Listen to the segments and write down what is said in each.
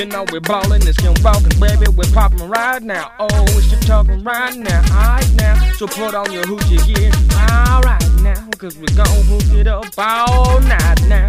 You know we're ballin', it's young walking, baby, we're poppin' right now. Oh, it's your talking right now, alright now. So put on your hoochie gear, alright now, cause we're gon' hook it up all night now.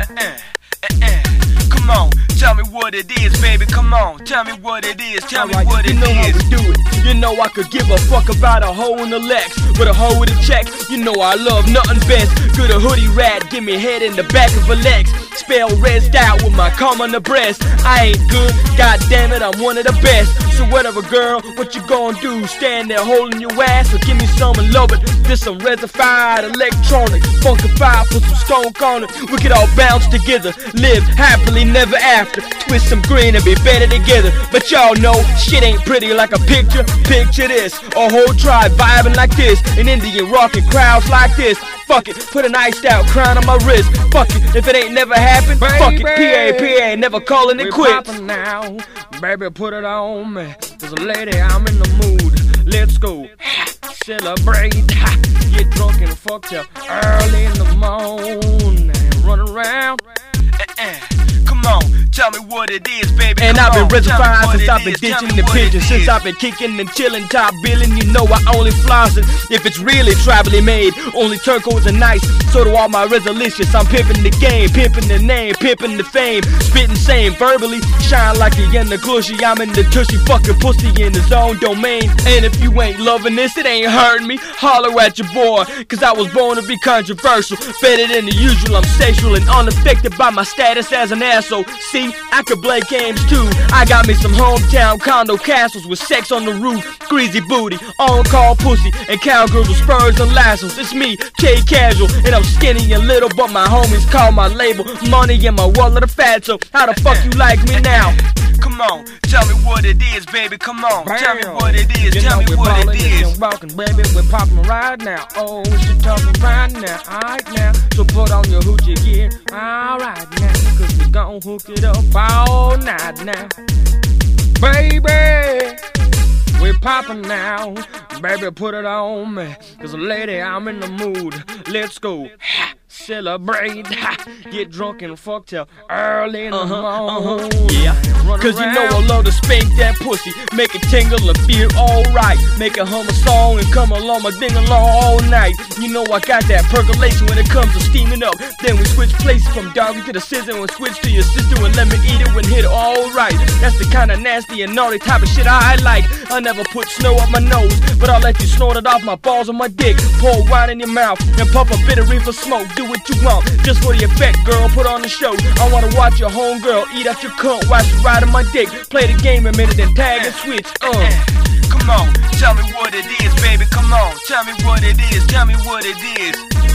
Come on, tell me what it is, baby, come on. Tell me what it is, tell me what it is. You know how we do it. You know I could give a fuck about a hoe in the Lex, but a hoe with a check. You know I love nothing best. Good a hoodie rat, give me head in the back of a Lex. Spell rezzed out with my cum on the breast. I ain't good, god damn it, I'm one of the best. So whatever girl, what you gon' do? Stand there holding your ass or give me some and love it. This some reservified electronic, funkified, put some skunk on it. We could all bounce together, live happily never after. Twist some green and be better together. But y'all know shit ain't pretty like a picture. Picture this, a whole tribe vibing like this, an Indian rocking crowds like this. Fuck it, put an iced out crown on my wrist. Fuck it, if it ain't never happened, baby, fuck it, PA, never calling it quits. We're poppin' now, baby, put it on me. There's a lady, I'm in the mood. Let's go, celebrate, get drunk and fucked up early in the morning, run around. Come on, tell me what it is, baby. And I've been reserved since I've been ditching the pigeons, since I've been kicking and chilling, top billing. You know I only floss it if it's really tribally made. Only turquoise and nice, so do all my resolutions. I'm pimping the game, pimping the name, pimping the fame, spitting same verbally, shine like a in the gushy. I'm in the tushy, fucking pussy in his own domain. And if you ain't loving this, it ain't hurting me. Holler at your boy, cause I was born to be controversial. Better than the usual, I'm sexual and unaffected by my status as an asshole. See, I could play games too. I got me some hometown condo castles with sex on the roof, greasy booty, on-call pussy, and cowgirls with spurs and lassos. It's me, K Casual, and I'm skinny and little, but my homies call my label money in my wallet of fat. So how the fuck you like me now? Come on, tell me what it is, baby, come on. Tell me what it is, tell me what it is. Young walking, baby, we're poppin' right now. Oh, it's your talking right now, alright now. So put on your hoochie gear, alright now, cause we gon' hook it up all night now. Baby, we're poppin' now, baby, put it on me. Cause lady, I'm in the mood, let's go. Celebrate, get drunk and fucked till early in the morning. Yeah, cause you know I love to spank that pussy, make it tingle and feel alright. Make it hum a song and come along my ding along all night. You know I got that percolation when it comes to steaming up. Then we switch places from doggy to the scissor and switch to your sister and let me eat it when hit it alright. That's the kind of nasty and naughty type of shit I like. I never put snow up my nose, but I'll let you snort it off my balls on my dick. Pour wine in your mouth and puff a bit of reefer smoke. Do what you want, just for the effect, girl, put on the show. I wanna watch your homegirl eat out your cunt, watch you ride on my dick, play the game a minute, then tag and switch. Come on, tell me what it is, baby, come on. Tell me what it is, tell me what it is.